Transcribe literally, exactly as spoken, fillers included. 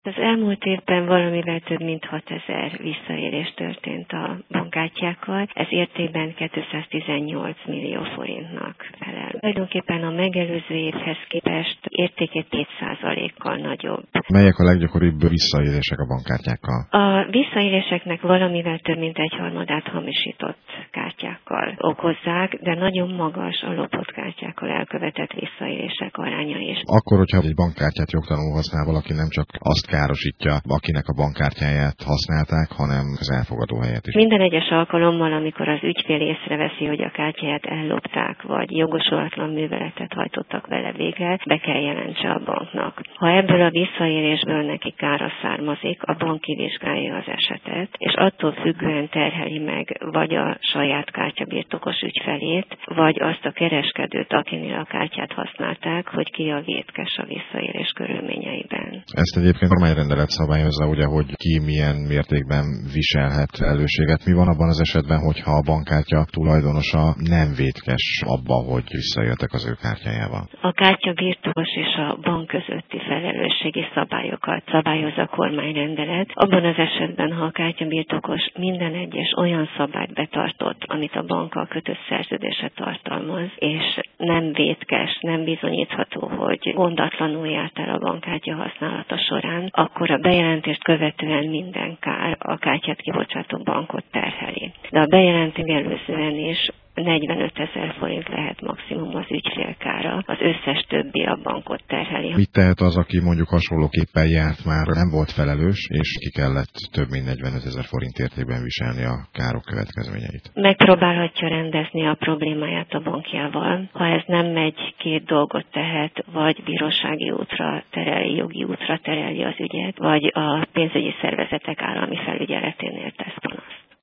Az elmúlt évben valamivel több mint hatezer visszaélés történt a bankkártyákkal, ez értékben kétszáztizennyolc millió forintnak felel. Tulajdonképpen a megelőző évhez képest értéke két százalékkal nagyobb. Melyek a leggyakoribb visszaélések a bankkártyákkal? A visszaéléseknek valamivel több mint egyharmadát hamisított kártyákkal okozzák, de nagyon magas a lopott kártyákkal elkövetett visszaélések aránya is. Akkor, hogyha egy bankkártyát jogtalanul használ valaki, nem csak azt károsítja, akinek a bankkártyáját használták, hanem az elfogadó helyet is. Minden egyes alkalommal, amikor az ügyfél észreveszi, hogy a kártyáját ellopták, vagy jogosulatlan műveletet hajtottak vele végre, be kell jelentse a banknak. Ha ebből a visszaélésből neki kára származik, a bank kivizsgálja az esetet, és attól függően terheli meg vagy a saját kártyabirtokos ügyfelét, vagy azt a kereskedőt, akinél a kártyát használták, hogy ki a vétkes a visszaélés körülményeiben. Ezt egyébként a kormányrendelet szabályozza, ugye, hogy ki milyen mértékben viselhet felelősséget. Mi van abban az esetben, hogyha a bankkártya tulajdonosa nem vétkes abban, hogy visszaéltek az ő kártyájával? A kártyabirtokos és a bank közötti felelősségi szabályokat szabályozza a kormányrendelet. Abban az esetben, ha a kártyabirtokos minden egyes olyan szabályt betartott, amit a bankkal kötött szerződése tartalmaz, és nem vétkes, nem bizonyítható, hogy gondatlanul járt el a bankkártya használata során, akkor a bejelentést követően minden kár a kártyát kibocsátó bankot terheli. De a bejelentést előzően is negyvenöt ezer forint lehet maximum az ügyfélkára, az összes többi a bankot terheli. Mit tehet az, aki mondjuk hasonlóképpen járt már, nem volt felelős, és ki kellett több mint negyvenöt ezer forint értékben viselni a károk következményeit? Megpróbálhatja rendezni a problémáját a bankjával. Ha ez nem megy, két dolgot tehet, vagy bírósági útra tereli, jogi útra tereli az ügyet, vagy a pénzügyi szervezetek állami felügyeleténél